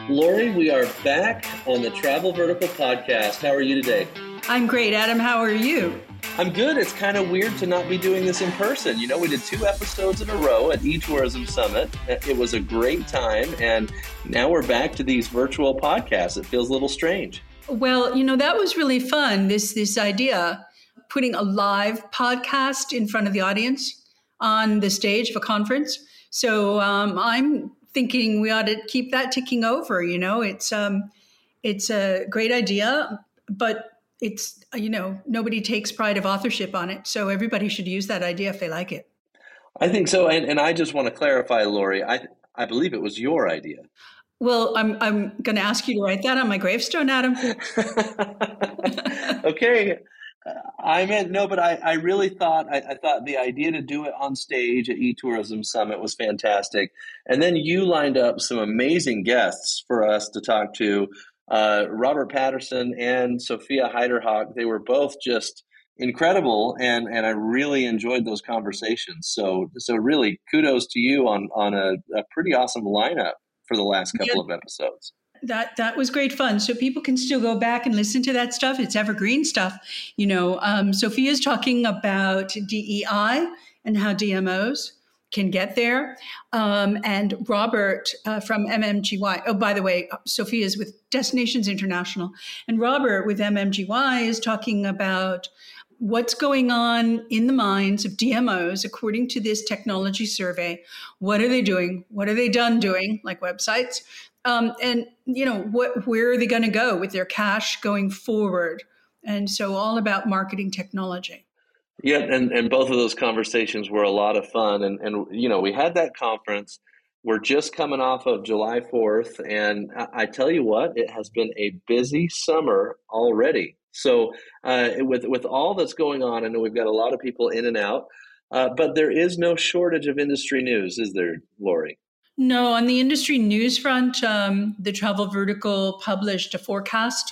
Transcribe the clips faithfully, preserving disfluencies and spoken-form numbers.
Lori, we are back on the Travel Vertical podcast. How are you today? I'm great, Adam. How are you? I'm good. It's kind of weird to not be doing this in person. You know, we did two episodes in a row at eTourism Summit. It was a great time, and now we're back to these virtual podcasts. It feels a little strange. Well, you know, that was really fun, this this idea, putting a live podcast in front of the audience on the stage of a conference. So um, I'm thinking we ought to keep that ticking over. You know, it's um, it's a great idea, but it's, you know, nobody takes pride of authorship on it. So everybody should use that idea if they like it. I think so. And, and I just want to clarify, Lori, I I believe it was your idea. Well, I'm I'm going to ask you to write that on my gravestone, Adam. Okay. I meant, no, but I, I really thought, I, I thought the idea to do it on stage at eTourism Summit was fantastic. And then you lined up some amazing guests for us to talk to. Uh, Robert Patterson and Sophia Heiderhock, they were both just incredible, and, and I really enjoyed those conversations. So so really kudos to you on, on a, a pretty awesome lineup for the last couple yeah. of episodes. That that was great fun. So people can still go back and listen to that stuff. It's evergreen stuff. You know, um, Sophia's talking about D E I and how D M Os can get there. Um, and Robert uh, from M M G Y, oh, by the way, Sophia is with Destinations International. And Robert with M M G Y is talking about what's going on in the minds of D M Os according to this technology survey. What are they doing? What are they done doing, like websites? Um, and, you know, what, where are they going to go with their cash going forward? And so all about marketing technology. Yeah, and, and both of those conversations were a lot of fun. And, and, you know, we had that conference. We're just coming off of July fourth. And I, I tell you what, it has been a busy summer already. So uh, with, with all that's going on, I know we've got a lot of people in and out, uh, but there is no shortage of industry news, is there, Lori? No, on the industry news front, um, the Travel Vertical published a forecast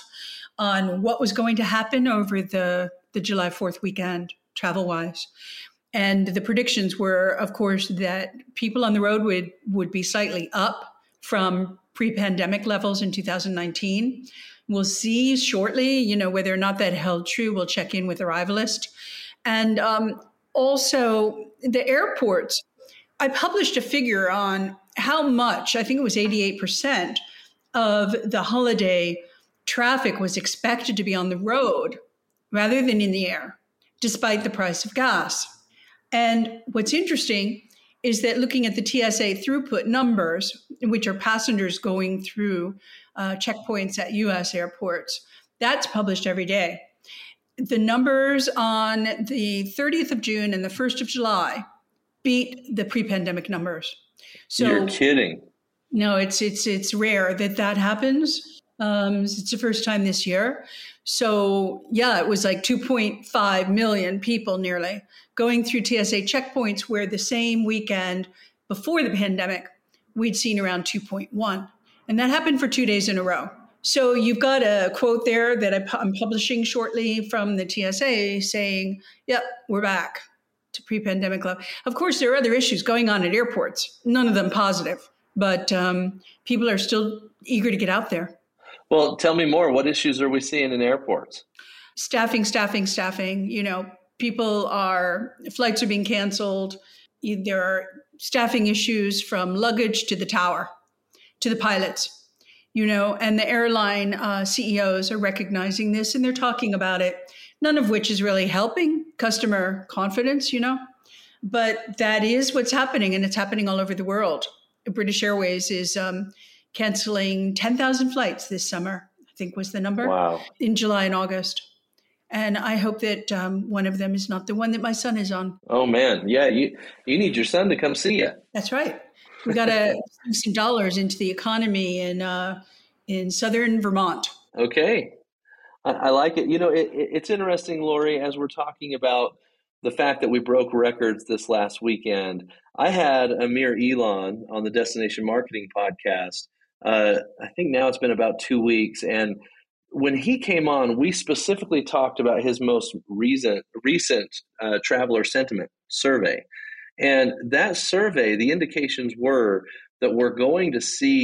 on what was going to happen over the, the July fourth weekend, travel-wise. And the predictions were, of course, that people on the road would, would be slightly up from pre-pandemic levels in two thousand nineteen. We'll see shortly, you know, whether or not that held true. We'll check in with Arrivalist. And um, also the airports. I published a figure on how much, I think it was eighty-eight percent of the holiday traffic was expected to be on the road rather than in the air, despite the price of gas. And what's interesting is that looking at the T S A throughput numbers, which are passengers going through uh, checkpoints at U S airports, that's published every day. The numbers on the thirtieth of June and the first of July beat the pre-pandemic numbers. So you're kidding. No, it's it's it's rare that that happens. Um, it's the first time this year. So yeah, it was like two point five million people nearly going through T S A checkpoints, where the same weekend before the pandemic, we'd seen around two point one. And that happened for two days in a row. So you've got a quote there that I'm publishing shortly from the T S A saying, yep, we're back to pre-pandemic level. Of course, there are other issues going on at airports, none of them positive, but um, people are still eager to get out there. Well, tell me more. What issues are we seeing in airports? Staffing, staffing, staffing. You know, people are, flights are being canceled. There are staffing issues from luggage to the tower, to the pilots, you know, and the airline uh, C E Os are recognizing this and they're talking about it. None of which is really helping customer confidence, you know, but that is what's happening, and it's happening all over the world. British Airways is um, canceling ten thousand flights this summer, I think was the number, wow. in July and August. And I hope that um, one of them is not the one that my son is on. Oh, man. Yeah, you, you need your son to come see you. That's right. We got to sink some dollars into the economy in, uh, in southern Vermont. Okay. I like it. You know, it, it's interesting, Lori, as we're talking about the fact that we broke records this last weekend. I had Amir Elon on the Destination Marketing podcast. Uh, I think now it's been about two weeks. And when he came on, we specifically talked about his most recent, recent uh, traveler sentiment survey. And that survey, the indications were that we're going to see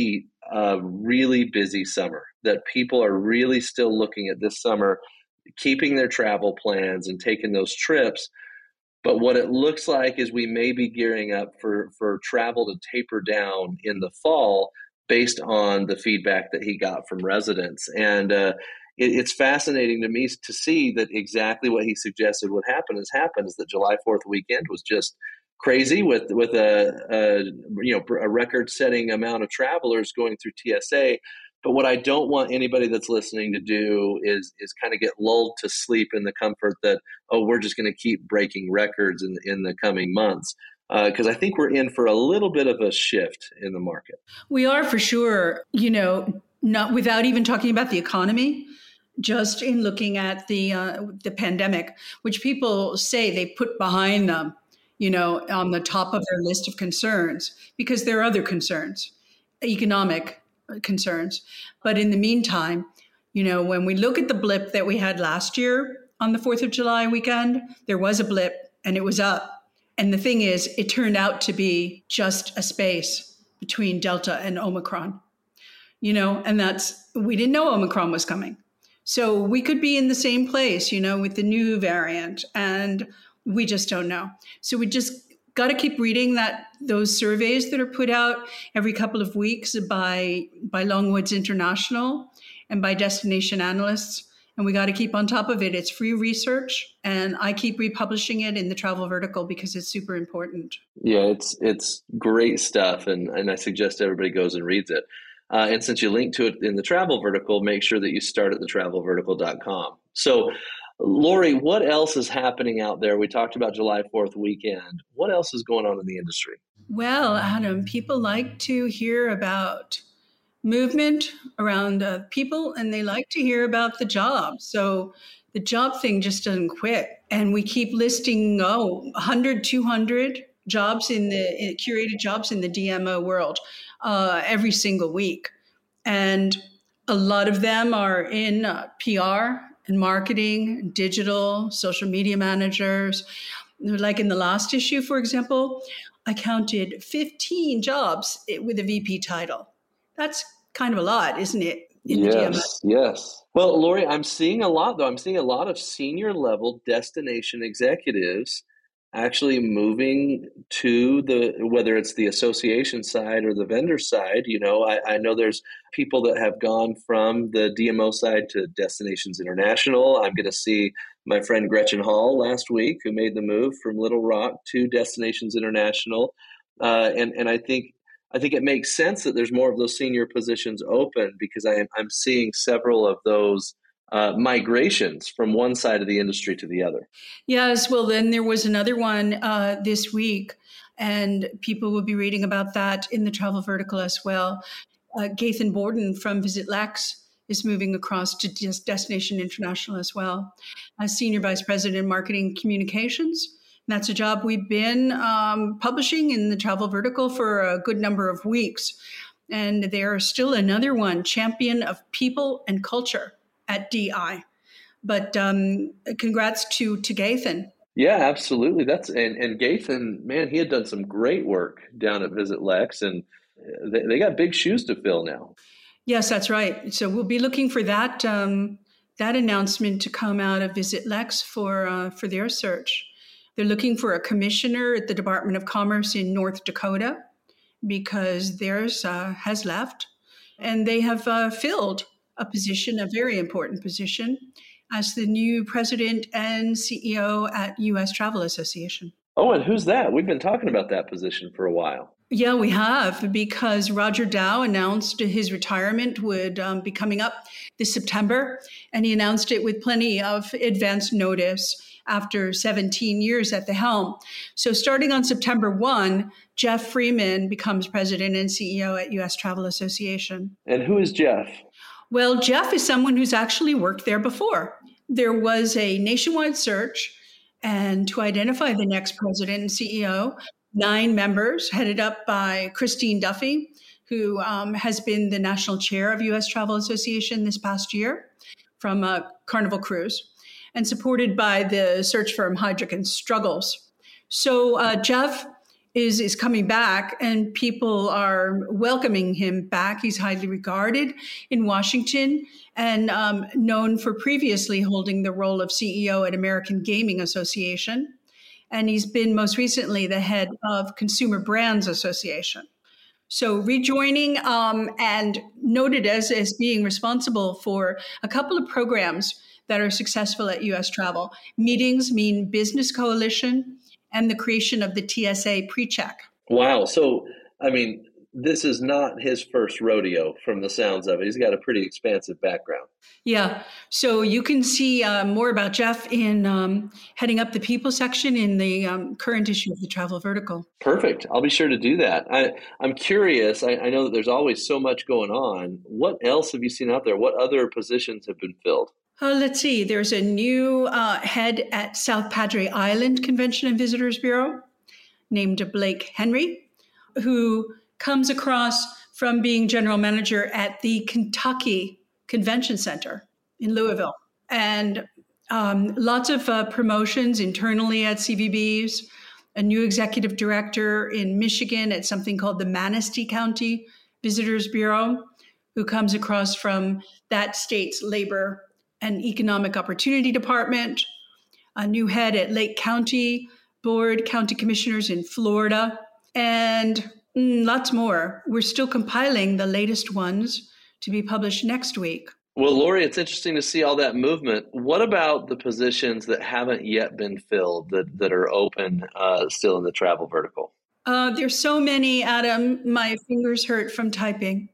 a really busy summer, that people are really still looking at this summer, keeping their travel plans and taking those trips. But what it looks like is we may be gearing up for, for travel to taper down in the fall based on the feedback that he got from residents. And uh, it, it's fascinating to me to see that exactly what he suggested would happen has happened, is that July fourth weekend was just crazy with with a, a you know a record-setting amount of travelers going through T S A. But what I don't want anybody that's listening to do is is kind of get lulled to sleep in the comfort that, oh, we're just going to keep breaking records in in the coming months, because uh, I think we're in for a little bit of a shift in the market. We are, for sure. You know, not without even talking about the economy, just in looking at the uh, the pandemic, which people say they put behind them, you know, on the top of their list of concerns, because there are other concerns, economic concerns. But in the meantime, you know, when we look at the blip that we had last year on the fourth of July weekend, there was a blip and it was up. And the thing is, it turned out to be just a space between Delta and Omicron, you know, and that's, we didn't know Omicron was coming. So we could be in the same place, you know, with the new variant, and we just don't know. So we just got to keep reading that those surveys that are put out every couple of weeks by by Longwoods International and by destination analysts, and we got to keep on top of it. It's free research, and I keep republishing it in the Travel Vertical because it's super important. Yeah, it's it's great stuff, and and I suggest everybody goes and reads it. Uh, and since you link to it in the Travel Vertical, make sure that you start at the travel vertical dot com. So, Lori, what else is happening out there? We talked about July fourth weekend. What else is going on in the industry? Well, Adam, people like to hear about movement around uh, people, and they like to hear about the job. So the job thing just doesn't quit. And we keep listing, oh, one hundred, two hundred jobs in the in curated jobs in the D M O world uh, every single week. And a lot of them are in uh, P R and marketing, digital, social media managers. Like in the last issue, for example, I counted fifteen jobs with a V P title. That's kind of a lot, isn't it? In yes, the D M O? Yes. Well, Lori, I'm seeing a lot, though. I'm seeing a lot of senior level destination executives actually moving to the, whether it's the association side or the vendor side. You know, I, I know there's people that have gone from the D M O side to Destinations International. I'm going to see my friend Gretchen Hall last week, who made the move from Little Rock to Destinations International. Uh, and, and I think I think it makes sense that there's more of those senior positions open, because I am, I'm seeing several of those uh, migrations from one side of the industry to the other. Yes, well, then there was another one uh, this week, and people will be reading about that in the Travel Vertical as well. Uh, Gaithan Borden from Visit Lex is moving across to Destination International as well as Senior Vice President in Marketing Communications. And that's a job we've been um, publishing in the Travel Vertical for a good number of weeks. And there's still another one, Champion of People and Culture at D I. But um, congrats to, to Gaithan. Yeah, absolutely. That's and, and Gaithan, man, he had done some great work down at Visit Lex, and they, they got big shoes to fill now. Yes, that's right. So we'll be looking for that um, that announcement to come out of Visit Lex for uh, for their search. They're looking for a commissioner at the Department of Commerce in North Dakota, because theirs uh, has left. And they have uh, filled a position, a very important position, as the new president and C E O at U S Travel Association. Oh, and who's that? We've been talking about that position for a while. Yeah, we have, because Roger Dow announced his retirement would um, be coming up this September, and he announced it with plenty of advance notice after seventeen years at the helm. So starting on September first, Jeff Freeman becomes president and C E O at U S Travel Association. And who is Jeff? Well, Jeff is someone who's actually worked there before. There was a nationwide search, and to identify the next president and C E O, nine members headed up by Christine Duffy, who um, has been the national chair of U S Travel Association this past year from uh, Carnival Cruise, and supported by the search firm Heidrick and Struggles. So uh, Jeff is is coming back, and people are welcoming him back. He's highly regarded in Washington and um, known for previously holding the role of C E O at American Gaming Association. And he's been most recently the head of Consumer Brands Association. So rejoining um, and noted as, as being responsible for a couple of programs that are successful at U S Travel. Meetings Mean Business Coalition and the creation of the T S A PreCheck. Wow. So, I mean, this is not his first rodeo from the sounds of it. He's got a pretty expansive background. Yeah. So you can see uh, more about Jeff in um, heading up the people section in the um, current issue of the Travel Vertical. Perfect. I'll be sure to do that. I, I'm curious. I, I know that there's always so much going on. What else have you seen out there? What other positions have been filled? Uh, let's see. There's a new uh, head at South Padre Island Convention and Visitors Bureau named Blake Henry, who comes across from being general manager at the Kentucky Convention Center in Louisville. And um, lots of uh, promotions internally at C V Bs, a new executive director in Michigan at something called the Manistee County Visitors Bureau, who comes across from that state's labor and economic opportunity department, a new head at Lake County Board, county commissioners in Florida, and mm, lots more. We're still compiling the latest ones to be published next week. Well, Lori, it's interesting to see all that movement. What about the positions that haven't yet been filled that, that are open uh, still in the travel vertical? Uh, there's so many, Adam. My fingers hurt from typing.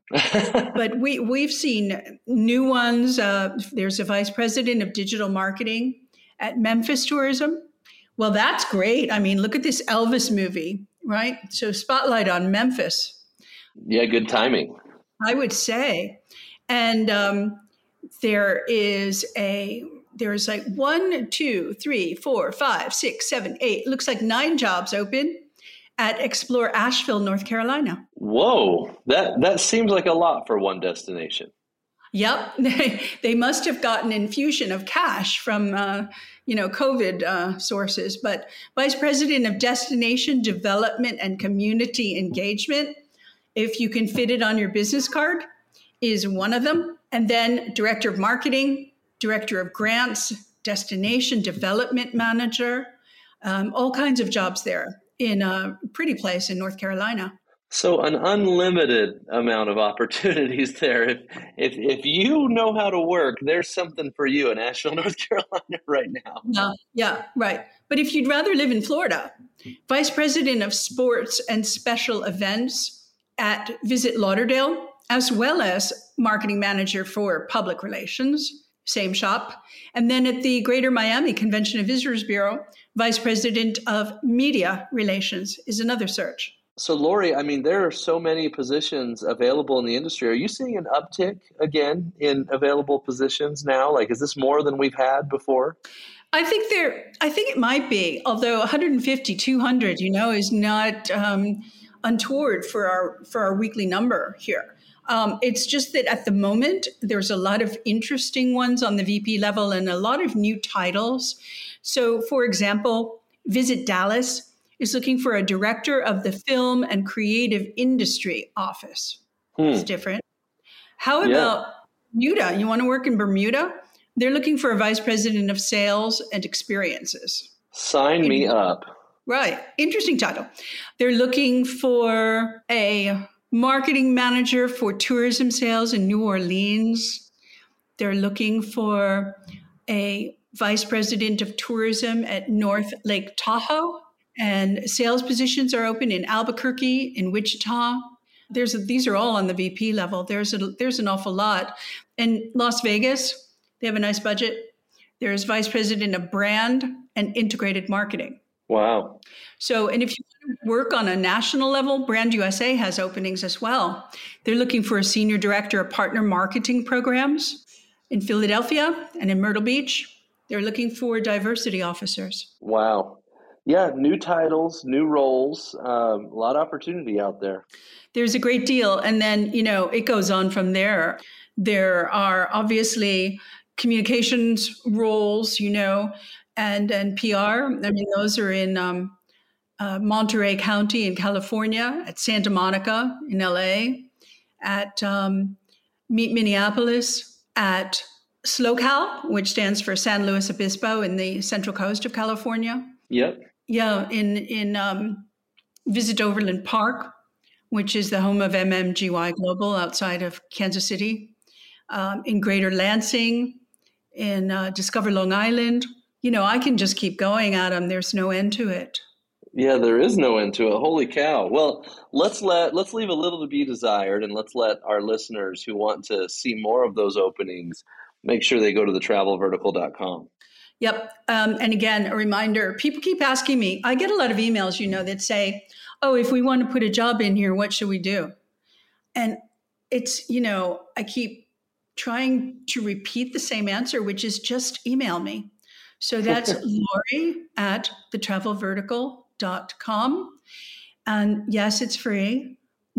But we, we've seen new ones. Uh, there's a vice president of digital marketing at Memphis Tourism. Well, that's great. I mean, look at this Elvis movie, right? So spotlight on Memphis. Yeah, good timing, I would say. And um, there is a, there's like one, two, three, four, five, six, seven, eight. It looks like nine jobs open at Explore Asheville, North Carolina. Whoa, that, that seems like a lot for one destination. Yep. They, they must have gotten infusion of cash from, uh, you know, COVID uh, sources. But Vice President of Destination Development and Community Engagement, if you can fit it on your business card, is one of them. And then Director of Marketing, Director of Grants, Destination Development Manager, um, all kinds of jobs there in a pretty place in North Carolina. So an unlimited amount of opportunities there. If, if if you know how to work, there's something for you in Asheville, North Carolina right now. Yeah, yeah, right. But if you'd rather live in Florida, Vice President of Sports and Special Events at Visit Lauderdale, as well as Marketing Manager for Public Relations, same shop. And then at the Greater Miami Convention and Visitors Bureau, Vice President of Media Relations is another search. So, Lori, I mean, there are so many positions available in the industry. Are you seeing an uptick again in available positions now? Like, is this more than we've had before? I think there, I think it might be, although one hundred fifty, two hundred, you know, is not um, untoward for our, for our weekly number here. Um, it's just that at the moment, there's a lot of interesting ones on the V P level and a lot of new titles. So, for example, Visit Dallas is looking for a director of the Film and Creative Industry Office. Hmm. It's different. How about yeah. Bermuda? You want to work in Bermuda? They're looking for a vice president of sales and experiences. Sign in, me up. Right. Interesting title. They're looking for a marketing manager for tourism sales in New Orleans. They're looking for a vice president of tourism at North Lake Tahoe. And sales positions are open in Albuquerque, in Wichita. There's a, these are all on the V P level. There's a, there's an awful lot. In Las Vegas, they have a nice budget. There's vice president of brand and integrated marketing. Wow. So, and if you want to work on a national level, Brand U S A has openings as well. They're looking for a senior director of partner marketing programs in Philadelphia and in Myrtle Beach. They're looking for diversity officers. Wow. Yeah, new titles, new roles, um, a lot of opportunity out there. There's a great deal. And then, you know, it goes on from there. There are obviously communications roles, you know, and, and P R. I mean, those are in um, uh, Monterey County in California, at Santa Monica in L A, at um, Meet Minneapolis, at SLOCAL, which stands for San Luis Obispo in the Central Coast of California. Yep. Yeah, in in um, Visit Overland Park, which is the home of M M G Y Global outside of Kansas City, um, in Greater Lansing, in uh, Discover Long Island. You know, I can just keep going, Adam. There's no end to it. Yeah, there is no end to it. Holy cow. Well, let's let let's leave a little to be desired, and let's let our listeners who want to see more of those openings make sure they go to the travel vertical dot com. Yep. Um, and again, a reminder, people keep asking me, I get a lot of emails, you know, that say, oh, if we want to put a job in here, what should we do? And it's, you know, I keep trying to repeat the same answer, which is just email me. So that's Lori at the travel vertical dot com. And yes, it's free.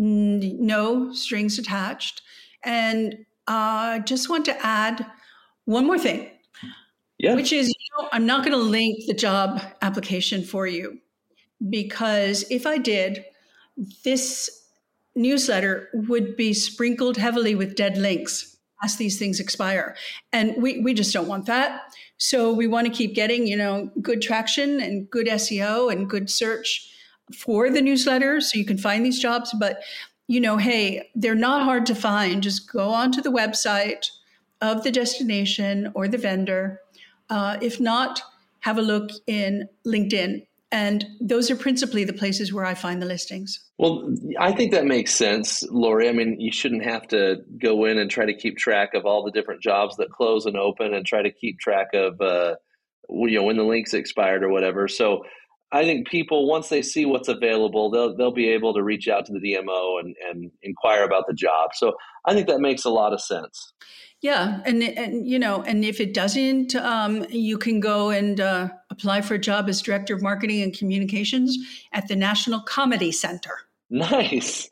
No strings attached. And I uh, just want to add one more thing. Yeah. Which is, you know, I'm not going to link the job application for you, because if I did, this newsletter would be sprinkled heavily with dead links as these things expire. And we, we just don't want that. So we want to keep getting, you know, good traction and good S E O and good search for the newsletter so you can find these jobs. But, you know, hey, they're not hard to find. Just go onto the website of the destination or the vendor. Uh, if not, have a look in LinkedIn. And those are principally the places where I find the listings. Well, I think that makes sense, Lori. I mean, you shouldn't have to go in and try to keep track of all the different jobs that close and open and try to keep track of, uh, you know, when the links expired or whatever. So I think people, once they see what's available, they'll they'll be able to reach out to the D M O and, and inquire about the job. So I think that makes a lot of sense. Yeah. And, and you know, and if it doesn't, um, you can go and uh, apply for a job as Director of Marketing and Communications at the National Comedy Center. Nice.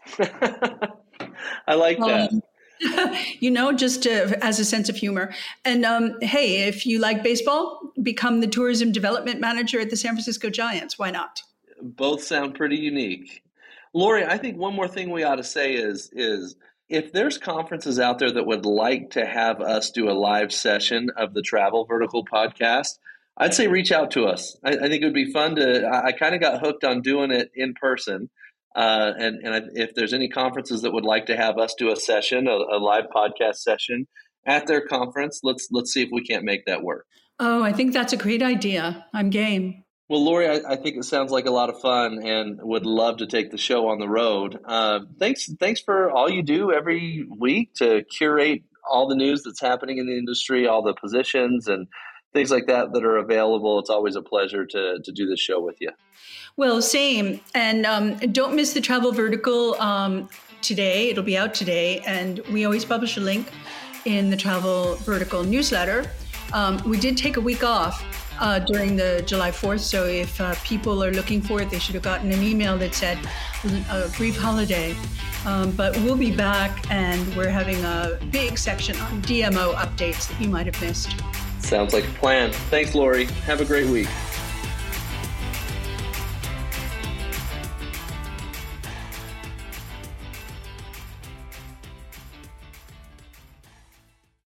I like that. Um, you know, just to, as a sense of humor. And um, hey, if you like baseball, become the Tourism Development Manager at the San Francisco Giants. Why not? Both sound pretty unique. Lori, I think one more thing we ought to say is is if there's conferences out there that would like to have us do a live session of the Travel Vertical podcast, I'd say reach out to us. I, I think it would be fun to, I, I kind of got hooked on doing it in person. Uh, and and if there's any conferences that would like to have us do a session, a, a live podcast session at their conference, let's let's see if we can't make that work. Oh, I think that's a great idea. I'm game. Well, Lori, I, I think it sounds like a lot of fun and would love to take the show on the road. Uh, thanks, thanks for all you do every week to curate all the news that's happening in the industry, all the positions and things like that that are available. It's always a pleasure to to do this show with you. Well, same. And um, don't miss the Travel Vertical um, today. It'll be out today. And we always publish a link in the Travel Vertical newsletter. Um, we did take a week off uh, during the July fourth. So if uh, people are looking for it, they should have gotten an email that said a brief holiday. Um, but we'll be back, and we're having a big section on D M O updates that you might have missed. Sounds like a plan. Thanks, Lori. Have a great week.